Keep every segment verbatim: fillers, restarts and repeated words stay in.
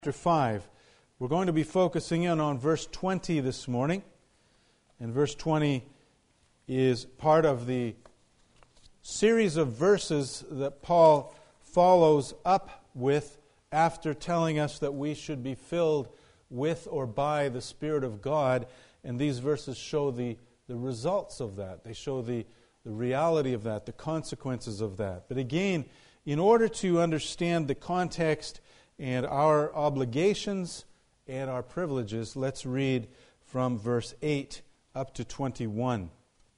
Chapter five. We're going to be focusing in on verse twenty this morning. And verse twenty is part of the series of verses that Paul follows up with after telling us that we should be filled with or by the Spirit of God. And these verses show the, the results of that. They show the, the reality of that, the consequences of that. But again, in order to understand the context and our obligations and our privileges, let's read from verse eight up to twenty-one.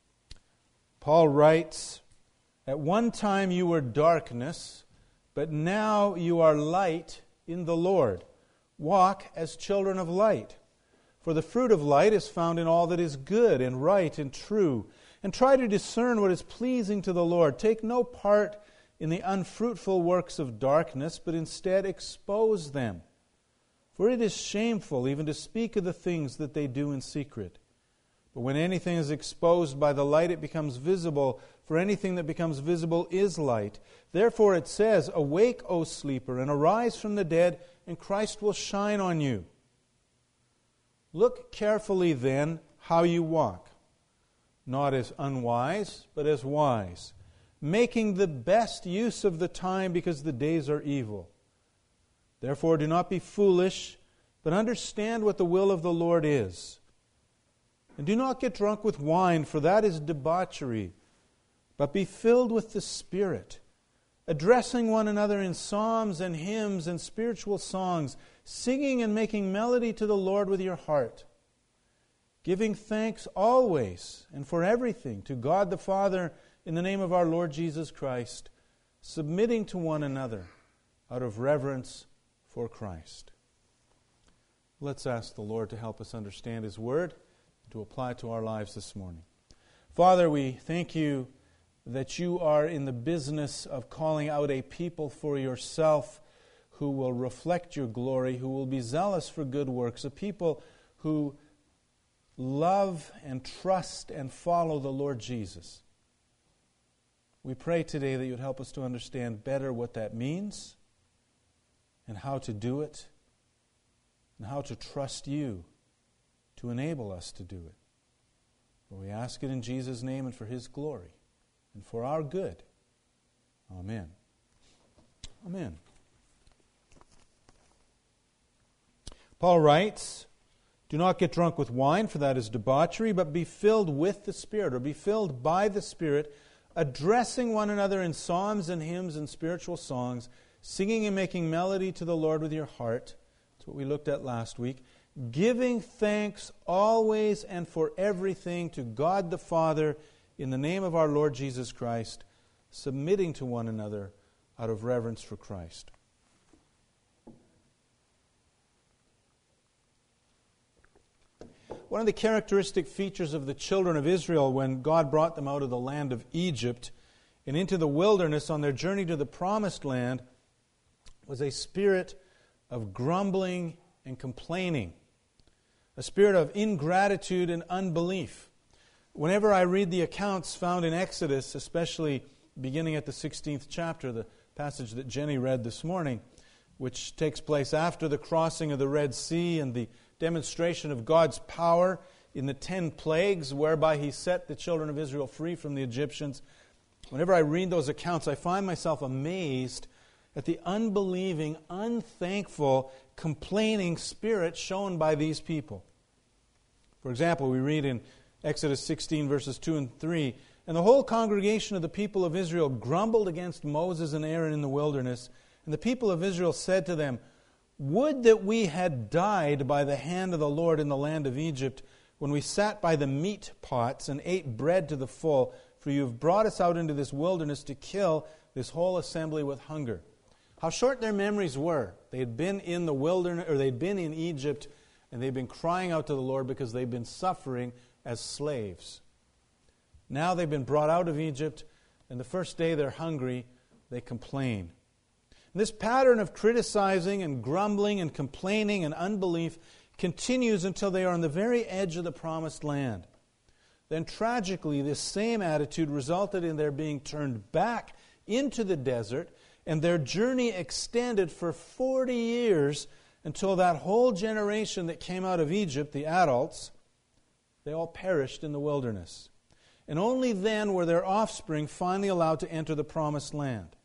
Paul writes, "At one time you were darkness, but now you are light in the Lord. Walk as children of light. For the fruit of light is found in all that is good and right and true. And try to discern what is pleasing to the Lord. Take no part in the unfruitful works of darkness, but instead expose them. For it is shameful even to speak of the things that they do in secret. But when anything is exposed by the light, it becomes visible, for anything that becomes visible is light. Therefore it says, 'Awake, O sleeper, and arise from the dead, and Christ will shine on you.' Look carefully then how you walk, not as unwise, but as wise, making the best use of the time, because the days are evil. Therefore do not be foolish, but understand what the will of the Lord is. And do not get drunk with wine, for that is debauchery, but be filled with the Spirit, addressing one another in psalms and hymns and spiritual songs, singing and making melody to the Lord with your heart, giving thanks always and for everything to God the Father in the name of our Lord Jesus Christ, submitting to one another out of reverence for Christ." Let's ask the Lord to help us understand His Word and to apply it to our lives this morning. Father, we thank You that You are in the business of calling out a people for Yourself who will reflect Your glory, who will be zealous for good works, a people who love and trust and follow the Lord Jesus. We pray today that You'd help us to understand better what that means and how to do it and how to trust You to enable us to do it. For we ask it in Jesus' name and for His glory and for our good. Amen. Amen. Paul writes, "Do not get drunk with wine, for that is debauchery, but be filled with the Spirit," or be filled by the Spirit, addressing one another in psalms and hymns and spiritual songs, singing and making melody to the Lord with your heart. That's what we looked at last week. Giving thanks always and for everything to God the Father in the name of our Lord Jesus Christ, submitting to one another out of reverence for Christ. One of the characteristic features of the children of Israel when God brought them out of the land of Egypt and into the wilderness on their journey to the promised land was a spirit of grumbling and complaining, a spirit of ingratitude and unbelief. Whenever I read the accounts found in Exodus, especially beginning at the sixteenth chapter, the passage that Jenny read this morning, which takes place after the crossing of the Red Sea and the demonstration of God's power in the ten plagues whereby He set the children of Israel free from the Egyptians. Whenever I read those accounts, I find myself amazed at the unbelieving, unthankful, complaining spirit shown by these people. For example, we read in Exodus sixteen, verses two and three, "And the whole congregation of the people of Israel grumbled against Moses and Aaron in the wilderness. And the people of Israel said to them, 'Would that we had died by the hand of the Lord in the land of Egypt, when we sat by the meat pots and ate bread to the full, for you have brought us out into this wilderness to kill this whole assembly with hunger.'" How short their memories were. They had been in the wilderness, or they'd been in Egypt, and they'd been crying out to the Lord because they'd been suffering as slaves. Now they've been brought out of Egypt, and the first day they're hungry, they complain. This pattern of criticizing and grumbling and complaining and unbelief continues until they are on the very edge of the promised land. Then tragically, this same attitude resulted in their being turned back into the desert and their journey extended for forty years until that whole generation that came out of Egypt, the adults, they all perished in the wilderness. And only then were their offspring finally allowed to enter the promised land.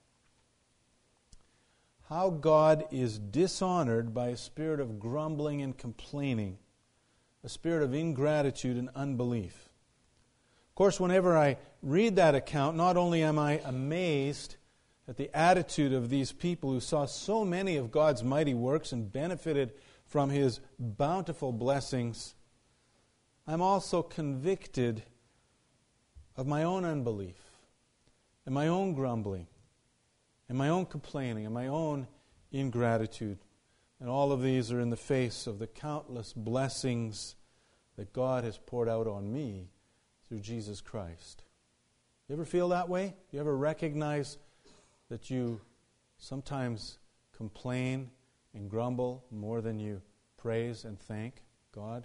How God is dishonored by a spirit of grumbling and complaining, a spirit of ingratitude and unbelief. Of course, whenever I read that account, not only am I amazed at the attitude of these people who saw so many of God's mighty works and benefited from His bountiful blessings, I'm also convicted of my own unbelief and my own grumbling and my own complaining and my own ingratitude. And all of these are in the face of the countless blessings that God has poured out on me through Jesus Christ. You ever feel that way? You ever recognize that you sometimes complain and grumble more than you praise and thank God?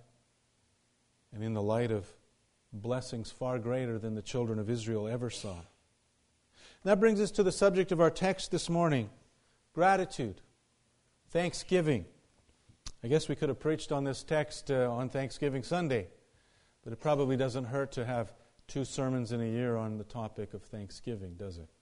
And in the light of blessings far greater than the children of Israel ever saw. And that brings us to the subject of our text this morning, gratitude, thanksgiving. I guess we could have preached on this text uh, on Thanksgiving Sunday, but it probably doesn't hurt to have two sermons in a year on the topic of Thanksgiving, does it?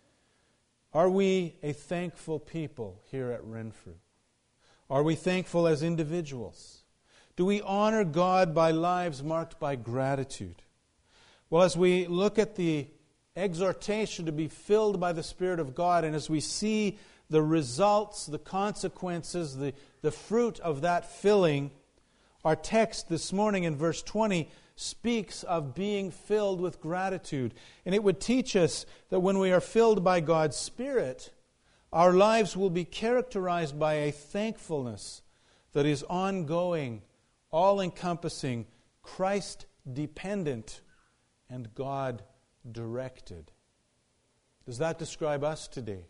Are we a thankful people here at Renfrew? Are we thankful as individuals? Do we honor God by lives marked by gratitude? Well, as we look at the exhortation to be filled by the Spirit of God, and as we see the results, the consequences, the, the fruit of that filling, our text this morning in verse twenty speaks of being filled with gratitude. And it would teach us that when we are filled by God's Spirit, our lives will be characterized by a thankfulness that is ongoing, all-encompassing, Christ-dependent, and God-directed. Does that describe us today?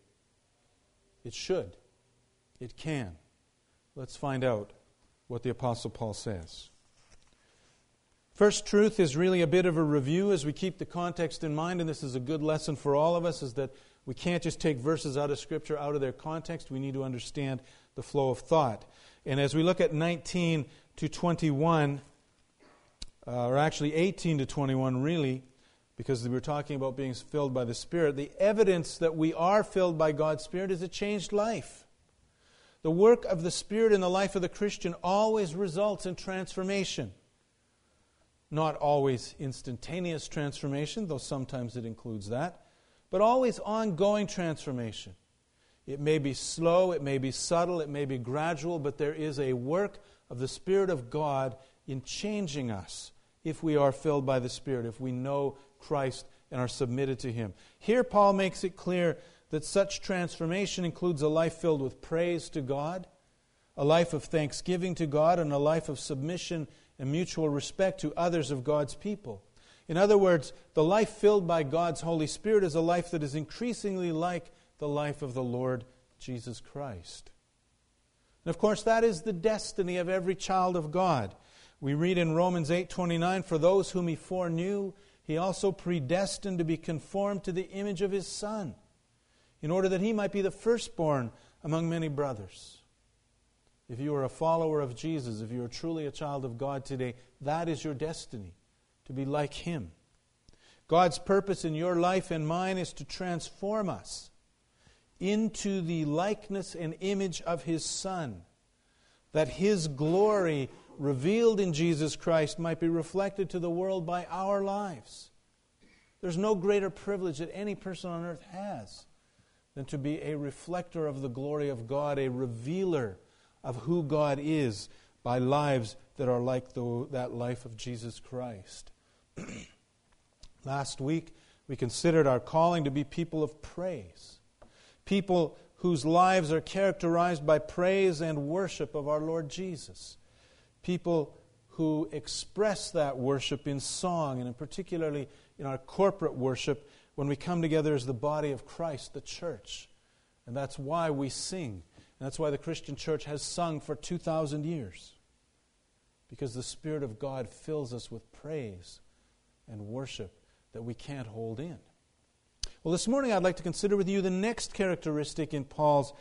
It should. It can. Let's find out what the Apostle Paul says. First truth is really a bit of a review as we keep the context in mind, and this is a good lesson for all of us, is that we can't just take verses out of Scripture out of their context. We need to understand the flow of thought. And as we look at nineteen to twenty-one, uh, or actually eighteen to twenty-one really, because we were talking about being filled by the Spirit, the evidence that we are filled by God's Spirit is a changed life. The work of the Spirit in the life of the Christian always results in transformation. Not always instantaneous transformation, though sometimes it includes that, but always ongoing transformation. It may be slow, it may be subtle, it may be gradual, but there is a work of the Spirit of God in changing us if we are filled by the Spirit, if we know Christ and are submitted to Him. Here Paul makes it clear that such transformation includes a life filled with praise to God, a life of thanksgiving to God, and a life of submission and mutual respect to others of God's people. In other words, the life filled by God's Holy Spirit is a life that is increasingly like the life of the Lord Jesus Christ. And of course, that is the destiny of every child of God. We read in Romans eight twenty-nine, "For those whom He foreknew, He also predestined to be conformed to the image of His Son, in order that He might be the firstborn among many brothers." If you are a follower of Jesus, if you are truly a child of God today, that is your destiny, to be like Him. God's purpose in your life and mine is to transform us into the likeness and image of His Son, that His glory revealed in Jesus Christ might be reflected to the world by our lives. There's no greater privilege that any person on earth has than to be a reflector of the glory of God, a revealer of who God is by lives that are like the, that life of Jesus Christ. Last week, we considered our calling to be people of praise, people whose lives are characterized by praise and worship of our Lord Jesus, people who express that worship in song, and in particularly in our corporate worship when we come together as the body of Christ, the church. And that's why we sing. And that's why the Christian church has sung for two thousand years. Because the Spirit of God fills us with praise and worship that we can't hold in. Well, this morning I'd like to consider with you the next characteristic in Paul's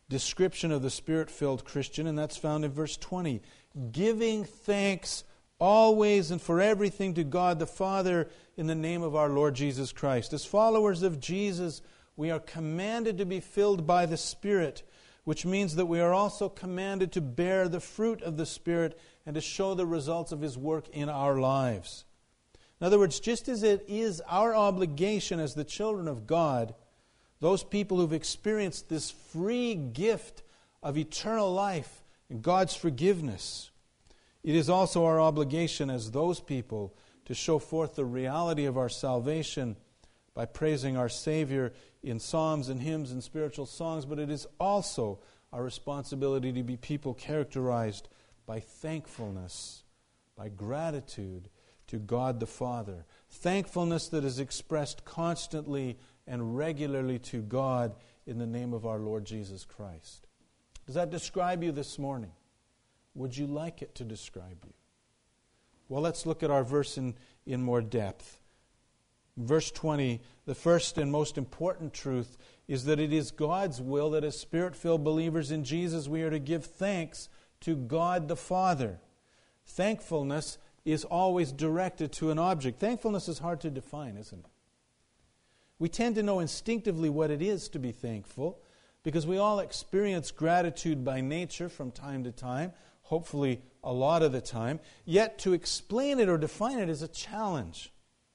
description of the Spirit-filled Christian, and that's found in verse twenty. Giving thanks always and for everything to God the Father in the name of our Lord Jesus Christ. As followers of Jesus, we are commanded to be filled by the Spirit, which means that we are also commanded to bear the fruit of the Spirit and to show the results of His work in our lives. In other words, just as it is our obligation as the children of God, those people who've experienced this free gift of eternal life and God's forgiveness, it is also our obligation as those people to show forth the reality of our salvation by praising our Savior in psalms and hymns and spiritual songs, but it is also our responsibility to be people characterized by thankfulness, by gratitude to God the Father. Thankfulness that is expressed constantly and regularly to God in the name of our Lord Jesus Christ. Does that describe you this morning? Would you like it to describe you? Well, let's look at our verse in, in more depth. Verse twenty, the first and most important truth is that it is God's will that as Spirit-filled believers in Jesus we are to give thanks to God the Father. Thankfulness is always directed to an object. Thankfulness is hard to define, isn't it? We tend to know instinctively what it is to be thankful because we all experience gratitude by nature from time to time, hopefully a lot of the time. Yet to explain it or define it is a challenge.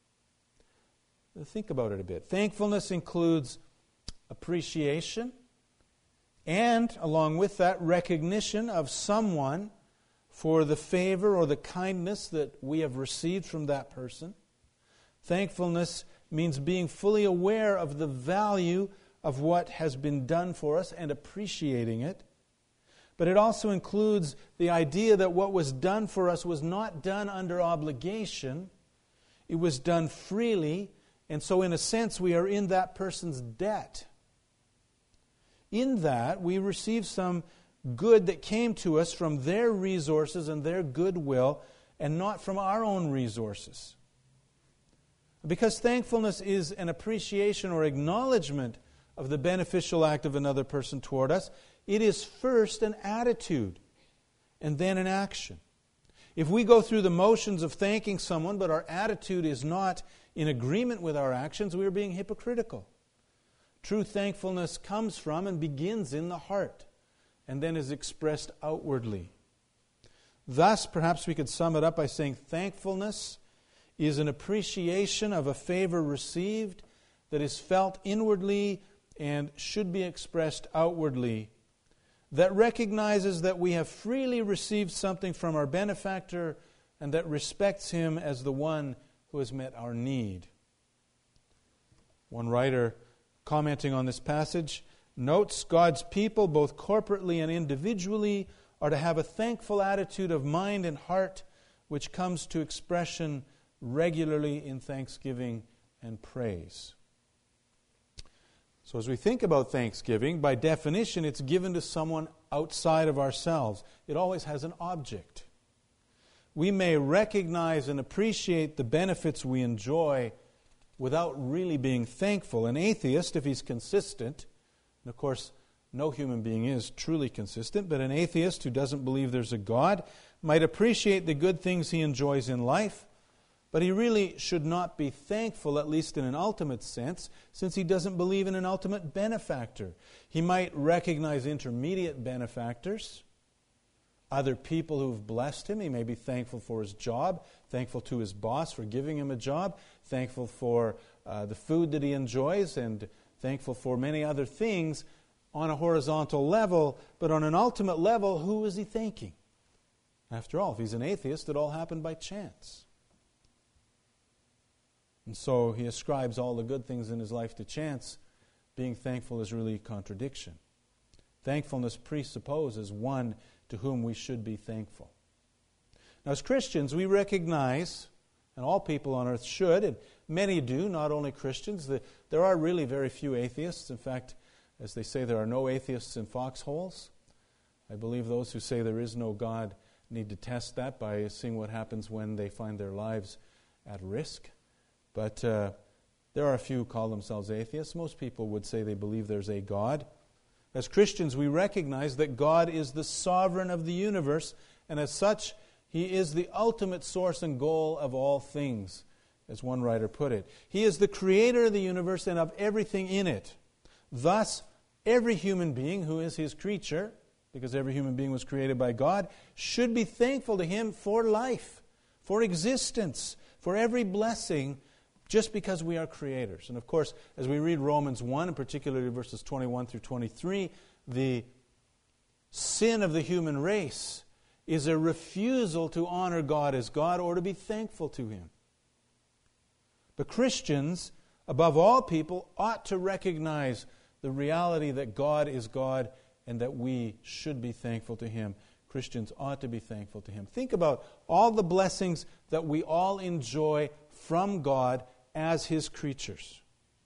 Think about it a bit. Thankfulness includes appreciation and, along with that, recognition of someone for the favor or the kindness that we have received from that person. Thankfulness means being fully aware of the value of what has been done for us and appreciating it. But it also includes the idea that what was done for us was not done under obligation. It was done freely, and so in a sense we are in that person's debt. In that, we receive some good that came to us from their resources and their goodwill, and not from our own resources. Because thankfulness is an appreciation or acknowledgement of the beneficial act of another person toward us, it is first an attitude and then an action. If we go through the motions of thanking someone, but our attitude is not in agreement with our actions, we are being hypocritical. True thankfulness comes from and begins in the heart, and then is expressed outwardly. Thus, perhaps we could sum it up by saying thankfulness is an appreciation of a favor received that is felt inwardly and should be expressed outwardly, that recognizes that we have freely received something from our benefactor and that respects him as the one who has met our need. One writer, commenting on this passage, notes God's people, both corporately and individually, are to have a thankful attitude of mind and heart which comes to expression regularly in thanksgiving and praise. So as we think about thanksgiving, by definition, it's given to someone outside of ourselves. It always has an object. We may recognize and appreciate the benefits we enjoy without really being thankful. An atheist, if he's consistent, and of course, no human being is truly consistent, but an atheist who doesn't believe there's a God might appreciate the good things he enjoys in life, but he really should not be thankful, at least in an ultimate sense, since he doesn't believe in an ultimate benefactor. He might recognize intermediate benefactors, other people who've blessed him. He may be thankful for his job, thankful to his boss for giving him a job, thankful for uh, the food that he enjoys, and thankful for many other things on a horizontal level. But on an ultimate level, who is he thanking? After all, if he's an atheist, it all happened by chance. And so he ascribes all the good things in his life to chance. Being thankful is really a contradiction. Thankfulness presupposes one to whom we should be thankful. Now, as Christians, we recognize, and all people on earth should, and many do, not only Christians, that there are really very few atheists. In fact, as they say, there are no atheists in foxholes. I believe those who say there is no God need to test that by seeing what happens when they find their lives at risk. But uh, there are a few who call themselves atheists. Most people would say they believe there's a God. As Christians, we recognize that God is the sovereign of the universe, and as such, He is the ultimate source and goal of all things, as one writer put it. He is the creator of the universe and of everything in it. Thus, every human being who is His creature, because every human being was created by God, should be thankful to Him for life, for existence, for every blessing, just because we are creators. And of course, as we read Romans one, and particularly verses twenty-one through twenty-three, the sin of the human race is a refusal to honor God as God or to be thankful to Him. But Christians, above all people, ought to recognize the reality that God is God and that we should be thankful to Him. Christians ought to be thankful to Him. Think about all the blessings that we all enjoy from God as His creatures.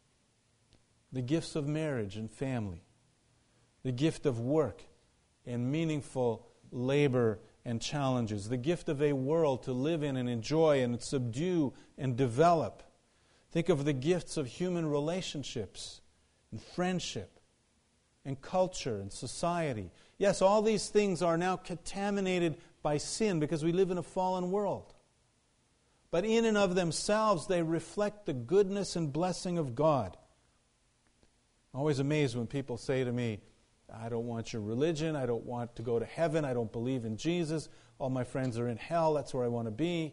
The gifts of marriage and family. The gift of work and meaningful labor and challenges. The gift of a world to live in and enjoy and subdue and develop. Think of the gifts of human relationships and friendship and culture and society. Yes, all these things are now contaminated by sin because we live in a fallen world. But in and of themselves, they reflect the goodness and blessing of God. I'm always amazed when people say to me, I don't want your religion, I don't want to go to heaven, I don't believe in Jesus, all my friends are in hell, that's where I want to be.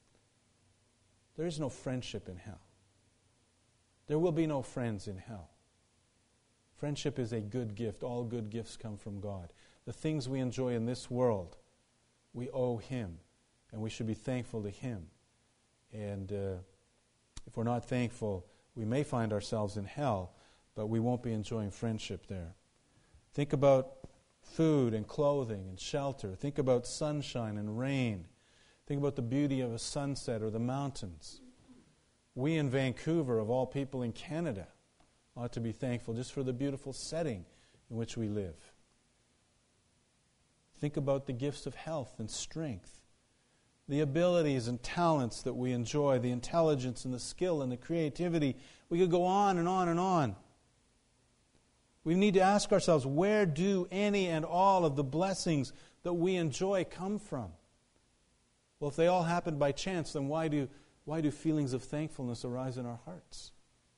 There is no friendship in hell. There will be no friends in hell. Friendship is a good gift. All good gifts come from God. The things we enjoy in this world, we owe Him, and we should be thankful to Him. And uh, if we're not thankful, we may find ourselves in hell, but we won't be enjoying friendship there. Think about food and clothing and shelter. Think about sunshine and rain. Think about the beauty of a sunset or the mountains. We in Vancouver, of all people in Canada, ought to be thankful just for the beautiful setting in which we live. Think about the gifts of health and strength, the abilities and talents that we enjoy, the intelligence and the skill and the creativity. We could go on and on and on. We need to ask ourselves, where do any and all of the blessings that we enjoy come from? Well, if they all happen by chance, then why do, why do feelings of thankfulness arise in our hearts?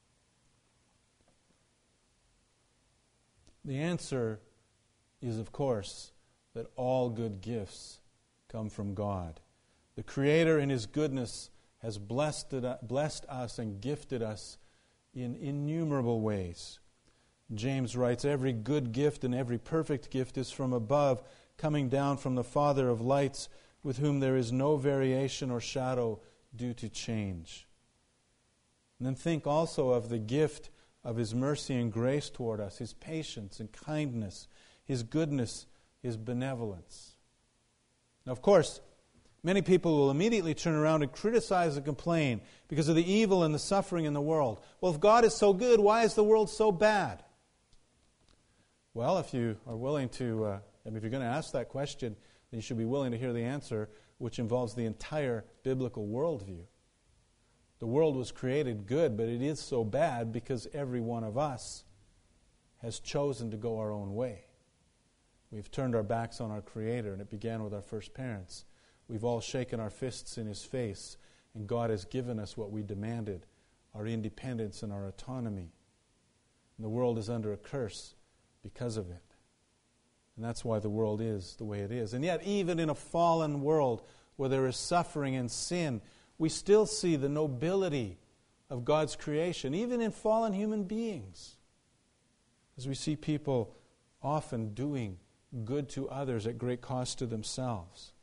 The answer is, of course, that all good gifts come from God. The Creator in His goodness has blessed, it, blessed us and gifted us in innumerable ways. James writes, every good gift and every perfect gift is from above, coming down from the Father of lights, with whom there is no variation or shadow due to change. And then think also of the gift of His mercy and grace toward us, His patience and kindness, His goodness, His benevolence. Now, of course, many people will immediately turn around and criticize and complain because of the evil and the suffering in the world. Well, if God is so good, why is the world so bad? Well, if you are willing to, uh, I mean, if you're going to ask that question, then you should be willing to hear the answer, which involves the entire biblical worldview. The world was created good, but it is so bad because every one of us has chosen to go our own way. We've turned our backs on our Creator, and it began with our first parents. We've all shaken our fists in His face, and God has given us what we demanded, our independence and our autonomy. And the world is under a curse because of it. And that's why the world is the way it is. And yet, even in a fallen world where there is suffering and sin, we still see the nobility of God's creation, even in fallen human beings. As we see people often doing good to others at great cost to themselves.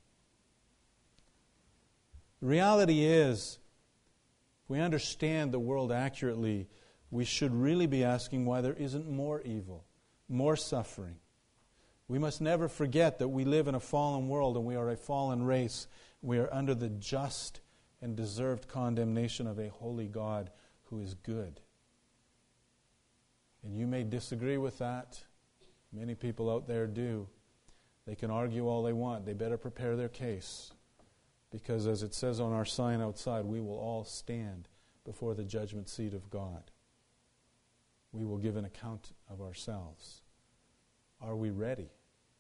The reality is, if we understand the world accurately, we should really be asking why there isn't more evil, more suffering. We must never forget that we live in a fallen world and we are a fallen race. We are under the just and deserved condemnation of a holy God who is good. And you may disagree with that. Many people out there do. They can argue all they want. They better prepare their case. Because as it says on our sign outside, we will all stand before the judgment seat of God. We will give an account of ourselves. Are we ready?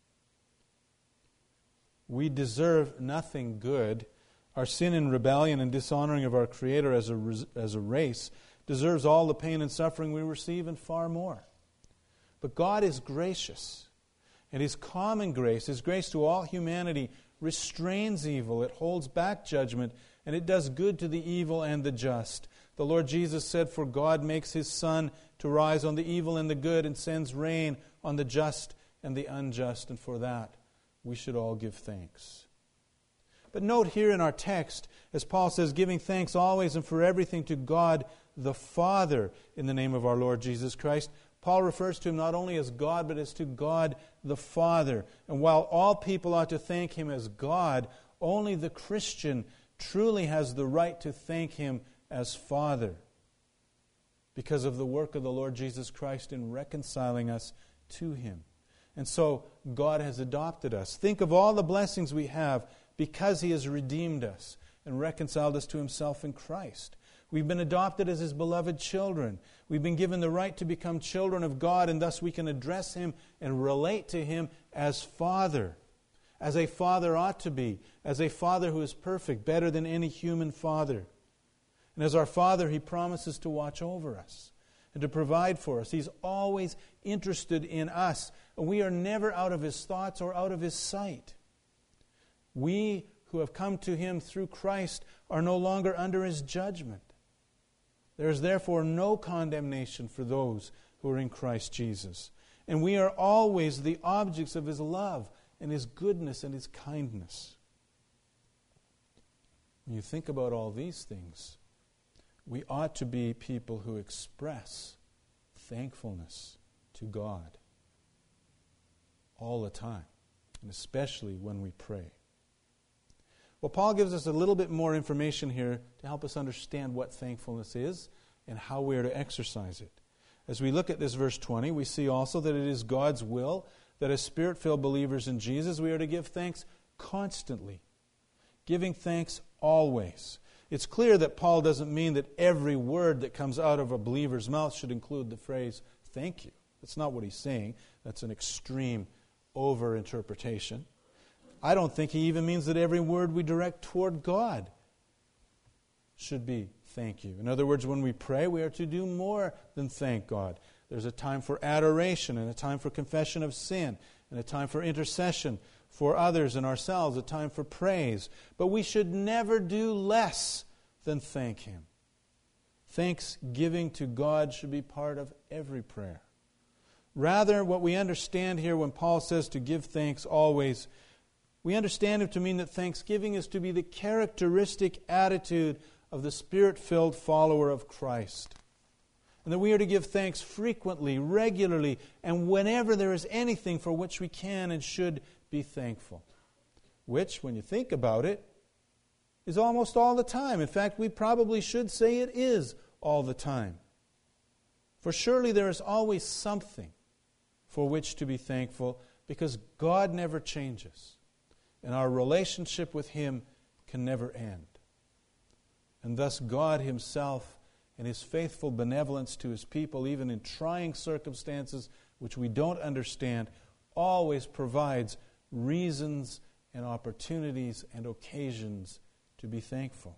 We deserve nothing good. Our sin and rebellion and dishonoring of our Creator as a, as a race deserves all the pain and suffering we receive and far more. But God is gracious, and His common grace, His grace to all humanity, restrains evil, it holds back judgment, and it does good to the evil and the just. The Lord Jesus said, "For God makes His sun to rise on the evil and the good, and sends rain on the just and the unjust," and for that we should all give thanks. But note here in our text, as Paul says, giving thanks always and for everything to God the Father in the name of our Lord Jesus Christ. Paul refers to Him not only as God, but as to God the Father. And while all people ought to thank Him as God, only the Christian truly has the right to thank Him as Father, because of the work of the Lord Jesus Christ in reconciling us to Him. And so God has adopted us. Think of all the blessings we have because He has redeemed us and reconciled us to Himself in Christ. We've been adopted as His beloved children. We've been given the right to become children of God, and thus we can address Him and relate to Him as Father, as a father ought to be, as a father who is perfect, better than any human father. And as our Father, He promises to watch over us and to provide for us. He's always interested in us, and we are never out of His thoughts or out of His sight. We who have come to Him through Christ are no longer under His judgment. There is therefore no condemnation for those who are in Christ Jesus. And we are always the objects of His love and His goodness and His kindness. When you think about all these things, we ought to be people who express thankfulness to God all the time, and especially when we pray. Well, Paul gives us a little bit more information here to help us understand what thankfulness is and how we are to exercise it. As we look at this verse twenty, we see also that it is God's will that as Spirit-filled believers in Jesus, we are to give thanks constantly, giving thanks always. It's clear that Paul doesn't mean that every word that comes out of a believer's mouth should include the phrase, "thank you." That's not what he's saying. That's an extreme over-interpretation. I don't think he even means that every word we direct toward God should be thank you. In other words, when we pray, we are to do more than thank God. There's a time for adoration and a time for confession of sin and a time for intercession for others and ourselves, a time for praise. But we should never do less than thank Him. Thanksgiving to God should be part of every prayer. Rather, what we understand here when Paul says to give thanks always, we understand it to mean that thanksgiving is to be the characteristic attitude of the Spirit-filled follower of Christ. And that we are to give thanks frequently, regularly, and whenever there is anything for which we can and should be thankful. Which, when you think about it, is almost all the time. In fact, we probably should say it is all the time. For surely there is always something for which to be thankful, because God never changes. And our relationship with Him can never end. And thus God Himself, in His faithful benevolence to His people, even in trying circumstances which we don't understand, always provides reasons and opportunities and occasions to be thankful.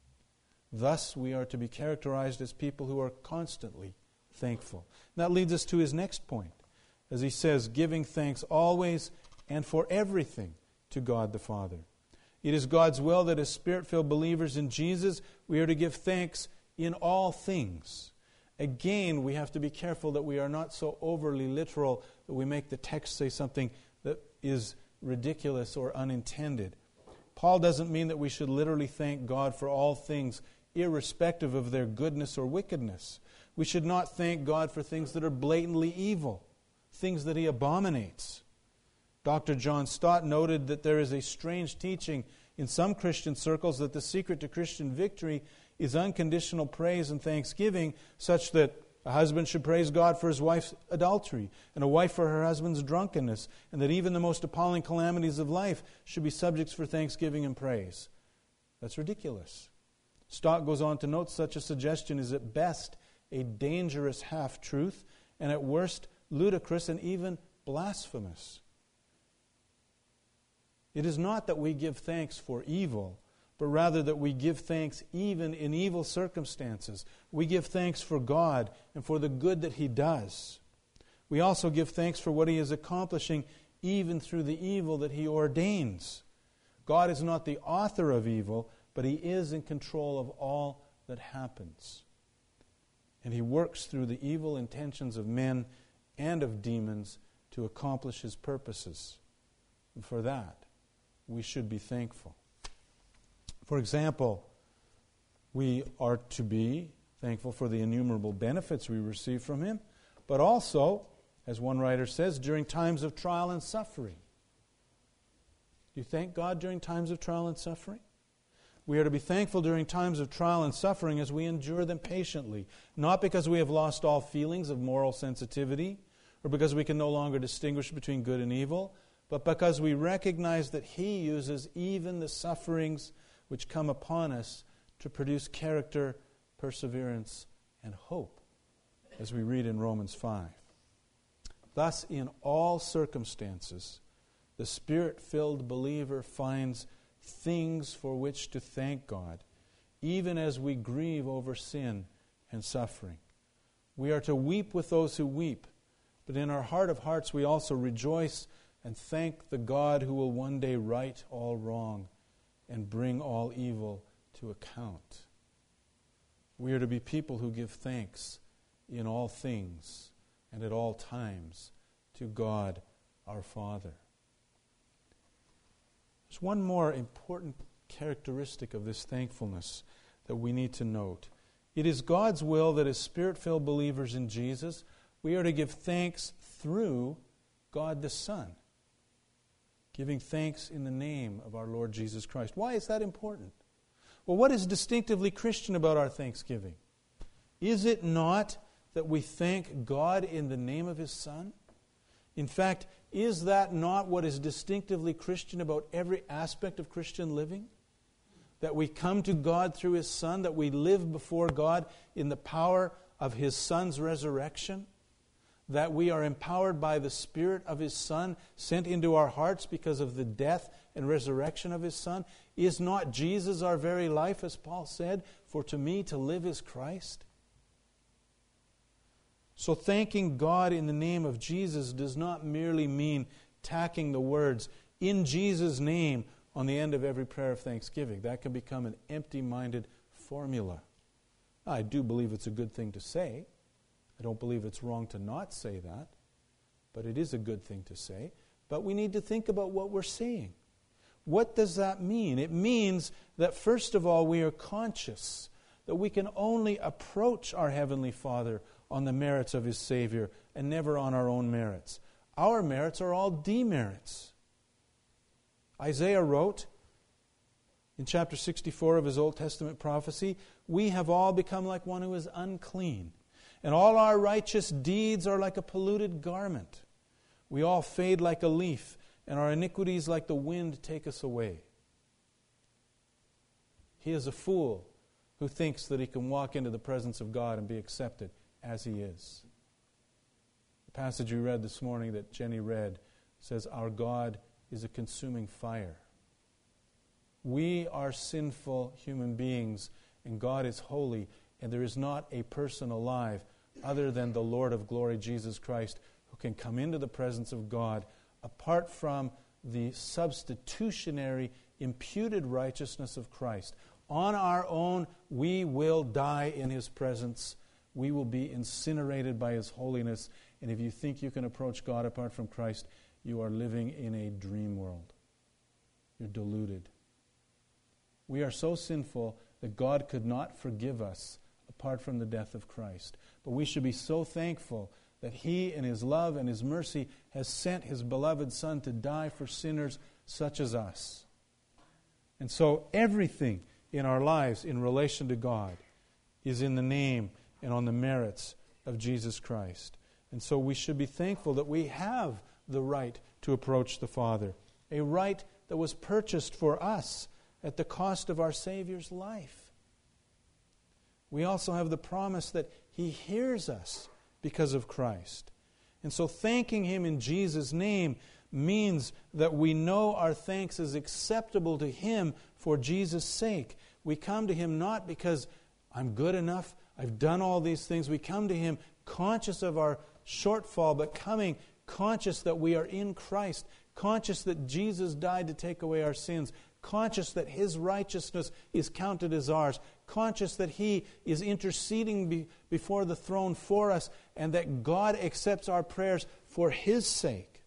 Thus we are to be characterized as people who are constantly thankful. And that leads us to his next point, as he says, giving thanks always and for everything to God the Father. It is God's will that as Spirit-filled believers in Jesus, we are to give thanks in all things. Again, we have to be careful that we are not so overly literal that we make the text say something that is ridiculous or unintended. Paul doesn't mean that we should literally thank God for all things, irrespective of their goodness or wickedness. We should not thank God for things that are blatantly evil, things that He abominates. Doctor John Stott noted that there is a strange teaching in some Christian circles that the secret to Christian victory is unconditional praise and thanksgiving, such that a husband should praise God for his wife's adultery, and a wife for her husband's drunkenness, and that even the most appalling calamities of life should be subjects for thanksgiving and praise. That's ridiculous. Stott goes on to note such a suggestion is at best a dangerous half-truth, and at worst ludicrous and even blasphemous. It is not that we give thanks for evil, but rather that we give thanks even in evil circumstances. We give thanks for God and for the good that He does. We also give thanks for what He is accomplishing even through the evil that He ordains. God is not the author of evil, but He is in control of all that happens. And He works through the evil intentions of men and of demons to accomplish His purposes. And for that, we should be thankful. For example, we are to be thankful for the innumerable benefits we receive from Him, but also, as one writer says, during times of trial and suffering. Do you thank God during times of trial and suffering? We are to be thankful during times of trial and suffering as we endure them patiently, not because we have lost all feelings of moral sensitivity or because we can no longer distinguish between good and evil, but because we recognize that He uses even the sufferings which come upon us to produce character, perseverance, and hope, as we read in Romans five. Thus, in all circumstances, the Spirit-filled believer finds things for which to thank God, even as we grieve over sin and suffering. We are to weep with those who weep, but in our heart of hearts we also rejoice and thank the God who will one day right all wrong and bring all evil to account. We are to be people who give thanks in all things and at all times to God our Father. There's one more important characteristic of this thankfulness that we need to note. It is God's will that as Spirit-filled believers in Jesus, we are to give thanks through God the Son, giving thanks in the name of our Lord Jesus Christ. Why is that important? Well, what is distinctively Christian about our thanksgiving? Is it not that we thank God in the name of His Son? In fact, is that not what is distinctively Christian about every aspect of Christian living? That we come to God through His Son, that we live before God in the power of His Son's resurrection, that we are empowered by the Spirit of His Son sent into our hearts because of the death and resurrection of His Son. Is not Jesus our very life, as Paul said, for to me to live is Christ? So thanking God in the name of Jesus does not merely mean tacking the words "in Jesus' name" on the end of every prayer of thanksgiving. That can become an empty-minded formula. I do believe it's a good thing to say. I don't believe it's wrong to not say that, but it is a good thing to say. But we need to think about what we're saying. What does that mean? It means that first of all we are conscious that we can only approach our Heavenly Father on the merits of His Savior and never on our own merits. Our merits are all demerits. Isaiah wrote in chapter sixty-four of his Old Testament prophecy, "We have all become like one who is unclean, and all our righteous deeds are like a polluted garment. We all fade like a leaf, and our iniquities like the wind take us away." He is a fool who thinks that he can walk into the presence of God and be accepted as he is. The passage we read this morning that Jenny read says, "Our God is a consuming fire." We are sinful human beings, and God is holy, and there is not a person alive other than the Lord of glory, Jesus Christ, who can come into the presence of God apart from the substitutionary, imputed righteousness of Christ. On our own, we will die in His presence. We will be incinerated by His holiness. And if you think you can approach God apart from Christ, you are living in a dream world. You're deluded. We are so sinful that God could not forgive us apart from the death of Christ. But we should be so thankful that He, in His love and His mercy, has sent His beloved Son to die for sinners such as us. And so everything in our lives in relation to God is in the name and on the merits of Jesus Christ. And so we should be thankful that we have the right to approach the Father, a right that was purchased for us at the cost of our Savior's life. We also have the promise that He hears us because of Christ. And so thanking Him in Jesus' name means that we know our thanks is acceptable to Him for Jesus' sake. We come to Him not because I'm good enough, I've done all these things. We come to Him conscious of our shortfall, but coming conscious that we are in Christ, conscious that Jesus died to take away our sins, conscious that His righteousness is counted as ours, conscious that He is interceding be, before the throne for us, and that God accepts our prayers for His sake.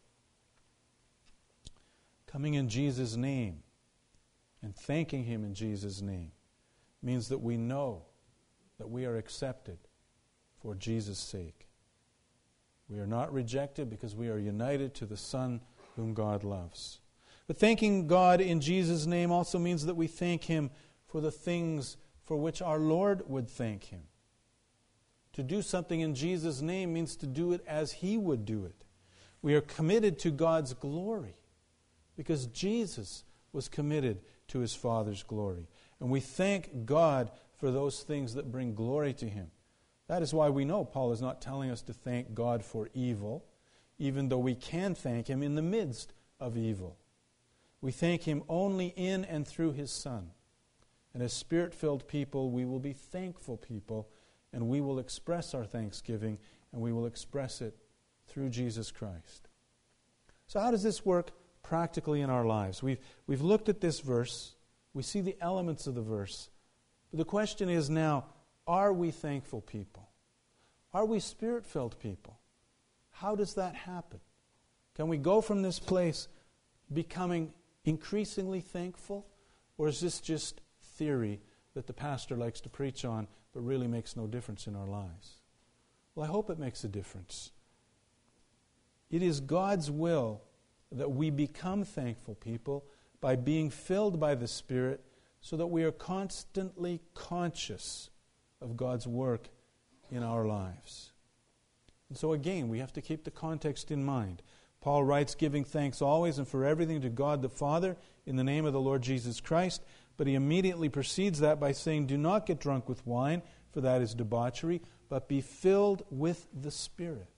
Coming in Jesus' name and thanking Him in Jesus' name means that we know that we are accepted for Jesus' sake. We are not rejected because we are united to the Son whom God loves. But thanking God in Jesus' name also means that we thank Him for the things for which our Lord would thank Him. To do something in Jesus' name means to do it as He would do it. We are committed to God's glory because Jesus was committed to His Father's glory. And we thank God for those things that bring glory to Him. That is why we know Paul is not telling us to thank God for evil, even though we can thank Him in the midst of evil. We thank Him only in and through His Son. And as Spirit-filled people, we will be thankful people, and we will express our thanksgiving, and we will express it through Jesus Christ. So how does this work practically in our lives? We've, we've looked at this verse. We see the elements of the verse. But the question is now, are we thankful people? Are we Spirit-filled people? How does that happen? Can we go from this place becoming increasingly thankful? Or is this just theory that the pastor likes to preach on but really makes no difference in our lives? Well, I hope it makes a difference. It is God's will that we become thankful people by being filled by the Spirit so that we are constantly conscious of God's work in our lives. And so again, we have to keep the context in mind. Paul writes, giving thanks always and for everything to God the Father in the name of the Lord Jesus Christ. But he immediately precedes that by saying, do not get drunk with wine, for that is debauchery, but be filled with the Spirit.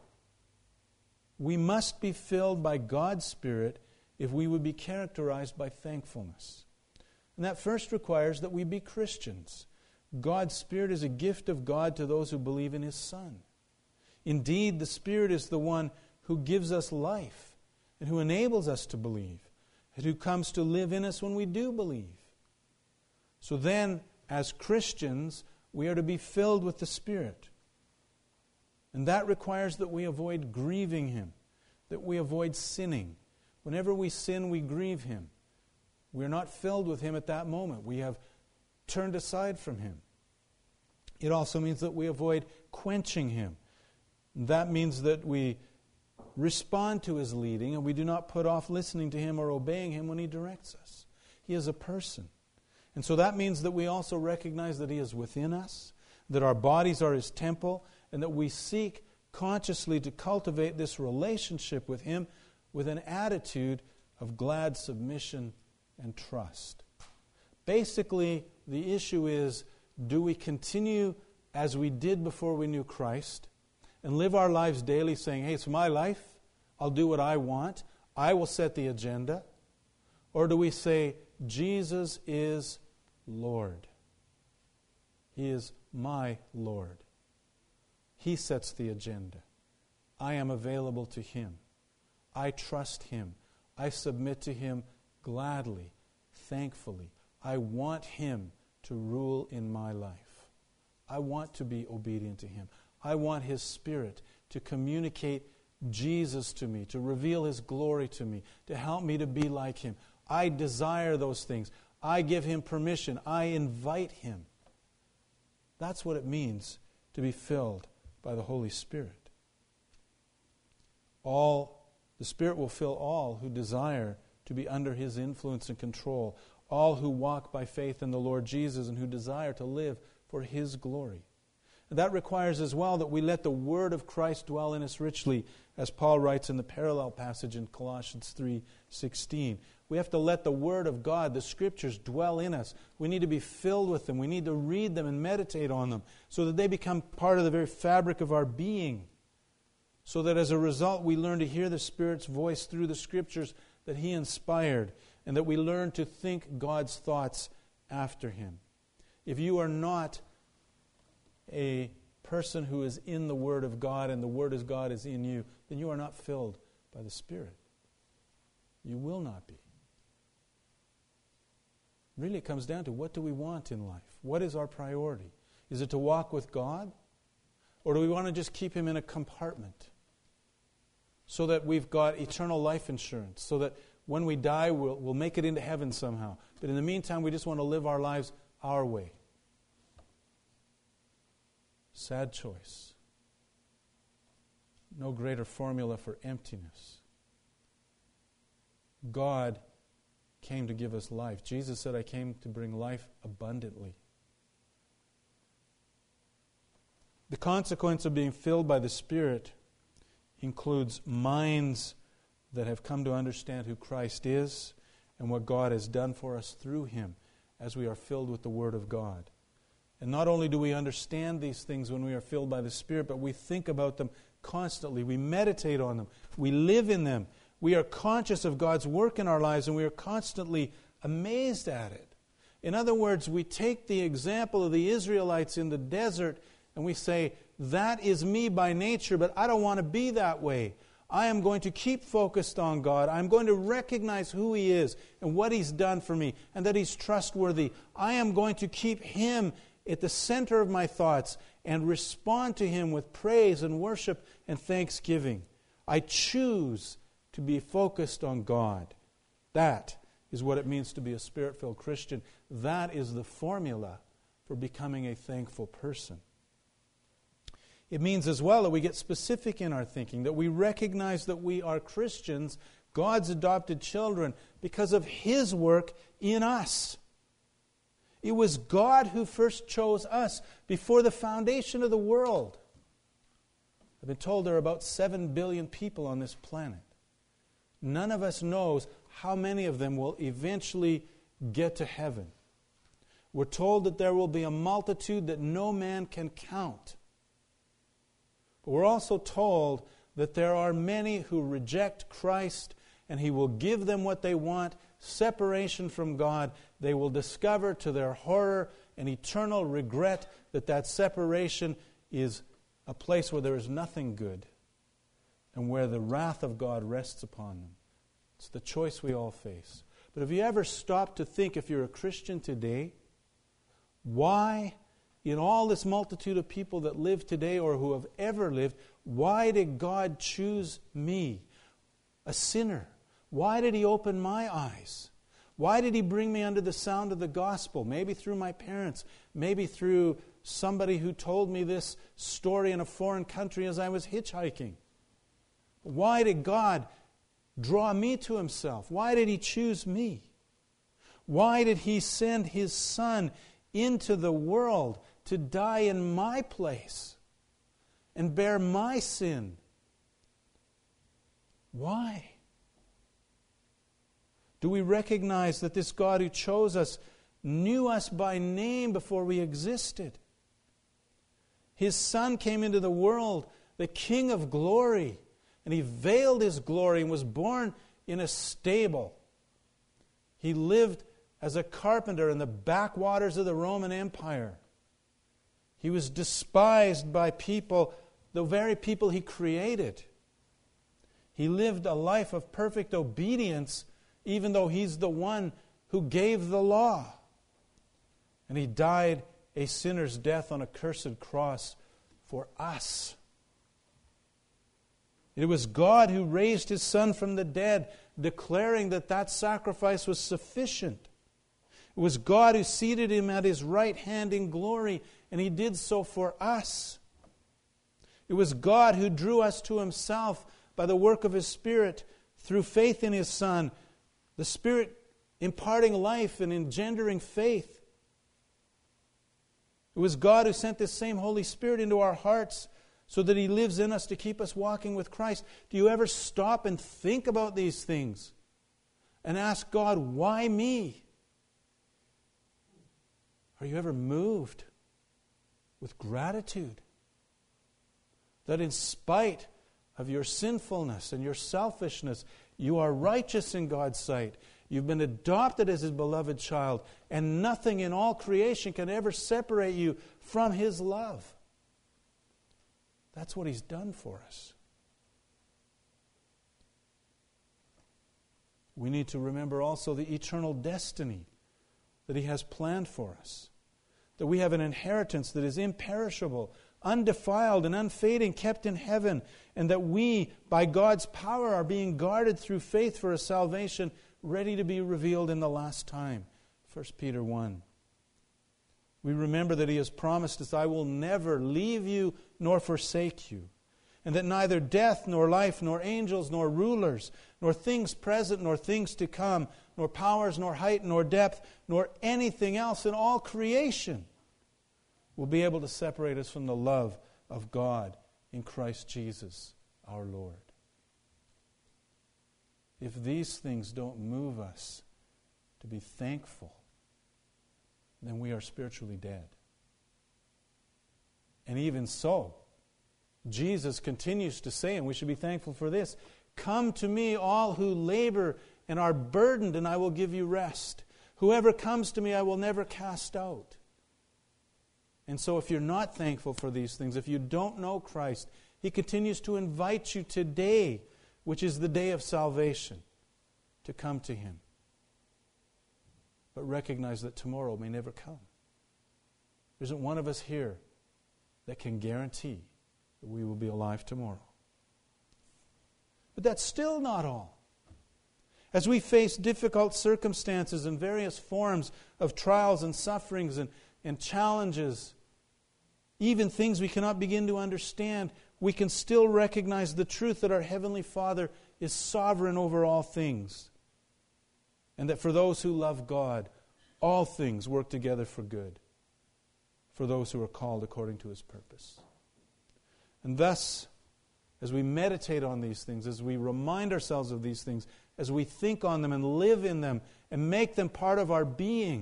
We must be filled by God's Spirit if we would be characterized by thankfulness. And that first requires that we be Christians. God's Spirit is a gift of God to those who believe in His Son. Indeed, the Spirit is the one who gives us life and who enables us to believe and who comes to live in us when we do believe. So then, as Christians, we are to be filled with the Spirit. And that requires that we avoid grieving Him, that we avoid sinning. Whenever we sin, we grieve Him. We are not filled with Him at that moment. We have turned aside from Him. It also means that we avoid quenching Him. That means that we respond to His leading and we do not put off listening to Him or obeying Him when He directs us. He is a person. And so that means that we also recognize that He is within us, that our bodies are His temple, and that we seek consciously to cultivate this relationship with Him with an attitude of glad submission and trust. Basically, the issue is, do we continue as we did before we knew Christ and live our lives daily saying, hey, it's my life, I'll do what I want, I will set the agenda? Or do we say, Jesus is Lord. He is my Lord. He sets the agenda. I am available to Him. I trust Him. I submit to Him gladly, thankfully. I want Him to rule in my life. I want to be obedient to Him. I want His Spirit to communicate Jesus to me, to reveal His glory to me, to help me to be like Him. I desire those things. I give Him permission. I invite Him. That's what it means to be filled by the Holy Spirit. All, the Spirit will fill all who desire to be under His influence and control, all who walk by faith in the Lord Jesus and who desire to live for His glory. And that requires as well that we let the Word of Christ dwell in us richly, as Paul writes in the parallel passage in Colossians three sixteen. We have to let the Word of God, the Scriptures, dwell in us. We need to be filled with them. We need to read them and meditate on them so that they become part of the very fabric of our being, so that as a result we learn to hear the Spirit's voice through the Scriptures that He inspired, and that we learn to think God's thoughts after Him. If you are not a person who is in the Word of God and the Word of God is in you, then you are not filled by the Spirit. You will not be. Really, it comes down to, what do we want in life? What is our priority? Is it to walk with God? Or do we want to just keep Him in a compartment so that we've got eternal life insurance, so that when we die we'll, we'll make it into heaven somehow? But in the meantime, we just want to live our lives our way. Sad choice. No greater formula for emptiness. God came to give us life. Jesus said, I came to bring life abundantly. The consequence of being filled by the Spirit includes minds that have come to understand who Christ is and what God has done for us through Him as we are filled with the Word of God. And not only do we understand these things when we are filled by the Spirit, but we think about them constantly. We meditate on them. We live in them. We are conscious of God's work in our lives, and we are constantly amazed at it. In other words, we take the example of the Israelites in the desert and we say, that is me by nature, but I don't want to be that way. I am going to keep focused on God. I'm going to recognize who He is and what He's done for me and that He's trustworthy. I am going to keep Him at the center of my thoughts and respond to Him with praise and worship and thanksgiving. I choose to be focused on God. That is what it means to be a Spirit-filled Christian. That is the formula for becoming a thankful person. It means as well that we get specific in our thinking, that we recognize that we are Christians, God's adopted children, because of His work in us. It was God who first chose us before the foundation of the world. I've been told there are about seven billion people on this planet. None of us knows how many of them will eventually get to heaven. We're told that there will be a multitude that no man can count. But we're also told that there are many who reject Christ, and He will give them what they want, separation from God. They will discover to their horror and eternal regret that that separation is a place where there is nothing good and where the wrath of God rests upon them. It's the choice we all face. But have you ever stopped to think, if you're a Christian today, why, in all this multitude of people that live today or who have ever lived, why did God choose me, a sinner? Why did He open my eyes? Why did He bring me under the sound of the gospel? Maybe through my parents, maybe through somebody who told me this story in a foreign country as I was hitchhiking. Why did God draw me to Himself? Why did He choose me? Why did He send His Son into the world to die in my place and bear my sin? Why? Do we recognize that this God who chose us knew us by name before we existed? His Son came into the world, the King of glory, and He veiled His glory and was born in a stable. He lived as a carpenter in the backwaters of the Roman Empire. He was despised by people, the very people He created. He lived a life of perfect obedience, even though He's the one who gave the law. And He died a sinner's death on a cursed cross for us. It was God who raised His Son from the dead, declaring that that sacrifice was sufficient. It was God who seated Him at His right hand in glory, and He did so for us. It was God who drew us to Himself by the work of His Spirit through faith in His Son, the Spirit imparting life and engendering faith. It was God who sent this same Holy Spirit into our hearts so that He lives in us to keep us walking with Christ. Do you ever stop and think about these things and ask God, why me? Are you ever moved with gratitude that in spite of your sinfulness and your selfishness. You are righteous in God's sight. You've been adopted as His beloved child, and nothing in all creation can ever separate you from His love. That's what He's done for us. We need to remember also the eternal destiny that He has planned for us. That we have an inheritance that is imperishable, undefiled and unfading, kept in heaven, and that we, by God's power, are being guarded through faith for a salvation ready to be revealed in the last time. First Peter one. We remember that He has promised us, I will never leave you nor forsake you. And that neither death, nor life, nor angels, nor rulers, nor things present, nor things to come, nor powers, nor height, nor depth, nor anything else in all creation will be able to separate us from the love of God in Christ Jesus our Lord. If these things don't move us to be thankful, then we are spiritually dead. And even so, Jesus continues to say, and we should be thankful for this, come to me all who labor and are burdened, and I will give you rest. Whoever comes to me, I will never cast out. And so if you're not thankful for these things, if you don't know Christ, He continues to invite you today, which is the day of salvation, to come to Him. But recognize that tomorrow may never come. There isn't one of us here that can guarantee that we will be alive tomorrow. But that's still not all. As we face difficult circumstances and various forms of trials and sufferings and, and challenges, even things we cannot begin to understand, we can still recognize the truth that our Heavenly Father is sovereign over all things. And that for those who love God, all things work together for good, for those who are called according to His purpose. And thus, as we meditate on these things, as we remind ourselves of these things, as we think on them and live in them and make them part of our being,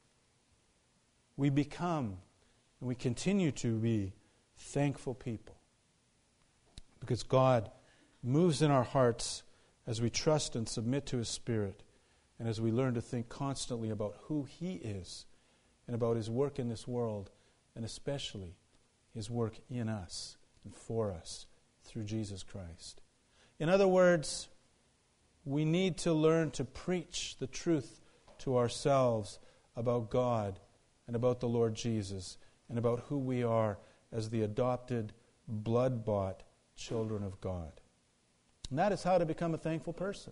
we become and we continue to be thankful people. Because God moves in our hearts as we trust and submit to His Spirit, and as we learn to think constantly about who He is and about His work in this world, and especially His work in us and for us through Jesus Christ. In other words, we need to learn to preach the truth to ourselves about God and about the Lord Jesus and about who we are as the adopted, blood-bought children of God. And that is how to become a thankful person.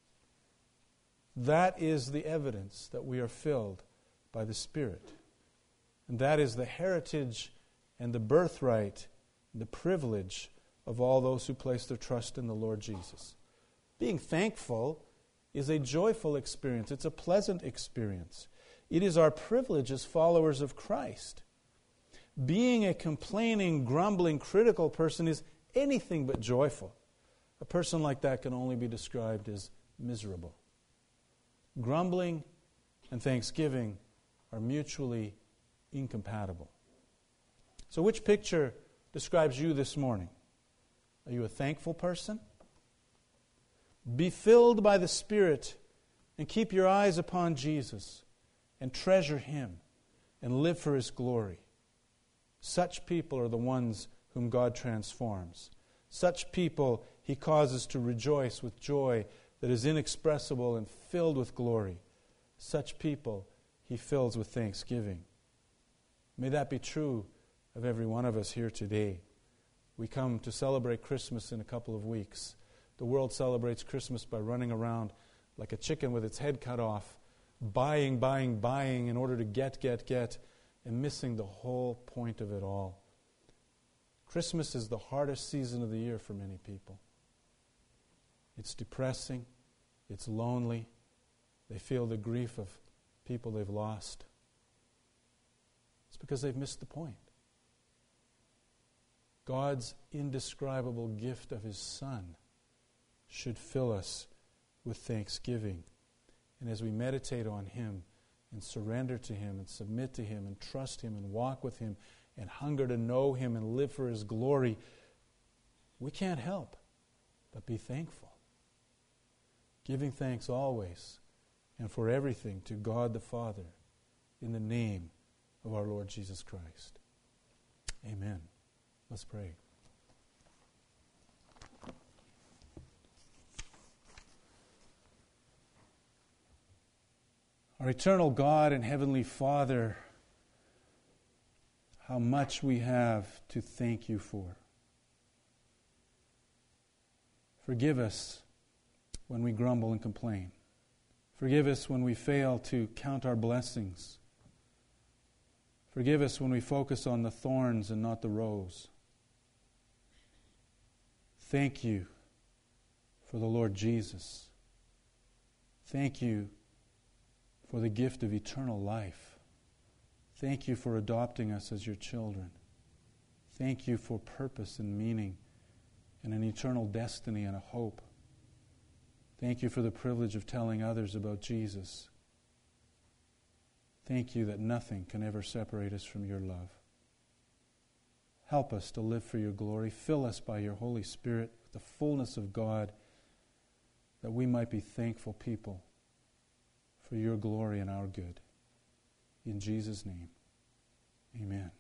That is the evidence that we are filled by the Spirit. And that is the heritage and the birthright, the privilege of all those who place their trust in the Lord Jesus. Being thankful is a joyful experience. It's a pleasant experience. It is our privilege as followers of Christ. Being a complaining, grumbling, critical person is anything but joyful. A person like that can only be described as miserable. Grumbling and thanksgiving are mutually incompatible. So which picture describes you this morning? Are you a thankful person? Be filled by the Spirit and keep your eyes upon Jesus and treasure Him and live for His glory. Such people are the ones whom God transforms. Such people He causes to rejoice with joy that is inexpressible and filled with glory. Such people He fills with thanksgiving. May that be true of every one of us here today. We come to celebrate Christmas in a couple of weeks. The world celebrates Christmas by running around like a chicken with its head cut off, buying, buying, buying in order to get, get, get, and missing the whole point of it all. Christmas is the hardest season of the year for many people. It's depressing. It's lonely. They feel the grief of people they've lost. It's because they've missed the point. God's indescribable gift of His Son should fill us with thanksgiving. And as we meditate on Him and surrender to Him and submit to Him and trust Him and walk with Him and hunger to know Him and live for His glory, we can't help but be thankful. Giving thanks always and for everything to God the Father in the name of our Lord Jesus Christ. Amen. Let's pray. Our eternal God and Heavenly Father, how much we have to thank you for. Forgive us when we grumble and complain. Forgive us when we fail to count our blessings. Forgive us when we focus on the thorns and not the rose. Thank you for the Lord Jesus. Thank you for the gift of eternal life. Thank you for adopting us as your children. Thank you for purpose and meaning and an eternal destiny and a hope. Thank you for the privilege of telling others about Jesus. Thank you that nothing can ever separate us from your love. Help us to live for your glory. Fill us by your Holy Spirit with the fullness of God, that we might be thankful people for your glory and our good. In Jesus' name, amen.